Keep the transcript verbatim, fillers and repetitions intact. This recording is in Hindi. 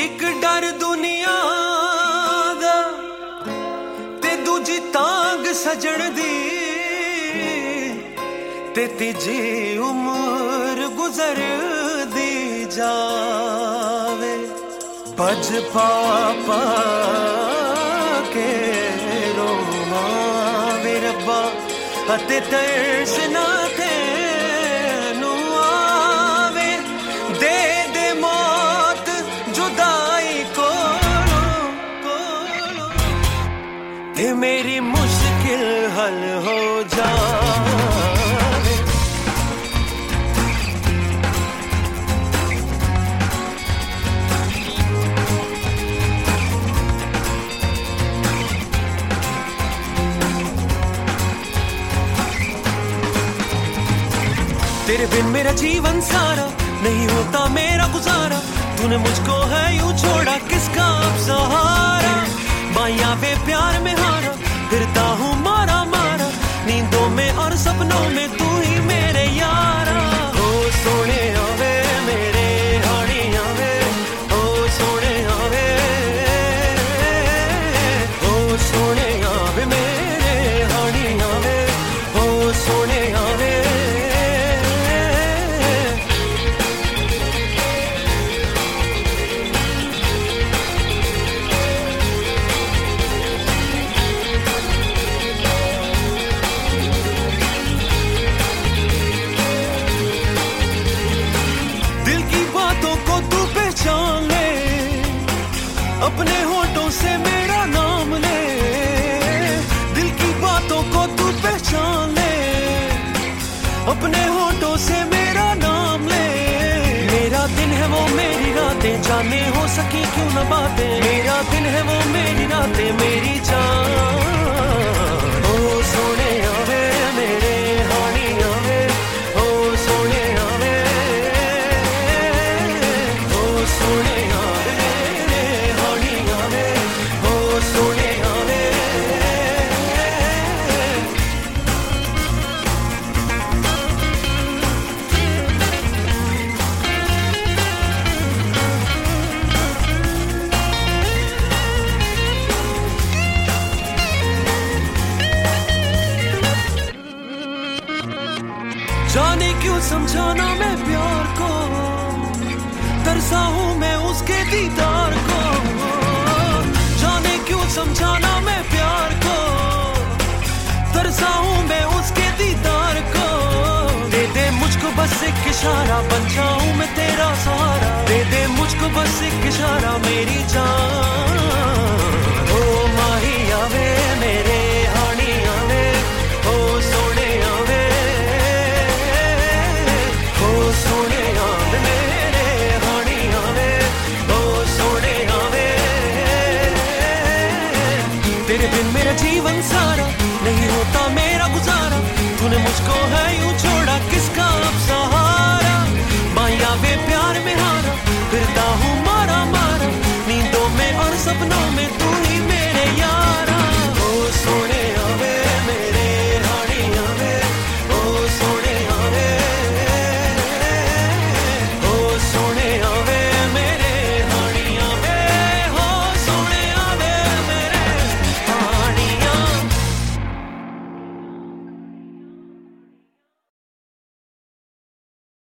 एक डर दुनिया दा ते दूजी तांग सजण दी ते तीजी उम्र गुजर दी जावे भज पापा के रोमा वे रब्बा अते तरस ना तेनू आवे दे दे मौत जुदाई कोलो कोलो ते मेरी मुश्किल हल हो जावे तेरे बिन मेरा जीवन सारा नहीं होता मेरा गुजारा तूने मुझको है यूं छोड़ा किसका अब सहारा माया वे प्यार में हारा फिरता हूँ मारा मारा नींदों में और सपनों में तू ही मेरे यारा ओ सोने आवे मेरे हानी आवे ओ सोने आवे ओ सोने आवे मेरे हानी आवे ओ सोने आवे अपने होठों से मेरा नाम ले दिल की बातों को तू पहचान ले अपने होठों से मेरा नाम ले मेरा दिन है वो मेरी रातें जाने हो सकी क्यों न बातें मेरा दिन है वो मेरी रातें मेरी जान ओ सोने आवे मेरे हानी आवे ओ सोने आवे ओ सोने आवे जाने क्यों समझाना मैं प्यार को तरसा हूँ मैं उसके दीदार को जाने क्यों समझाना मैं प्यार को तरसा हूँ मैं उसके दीदार को दे दे मुझको बस एक इशारा बन जाऊँ मैं तेरा सहारा दे दे मुझको बस एक इशारा मेरी जान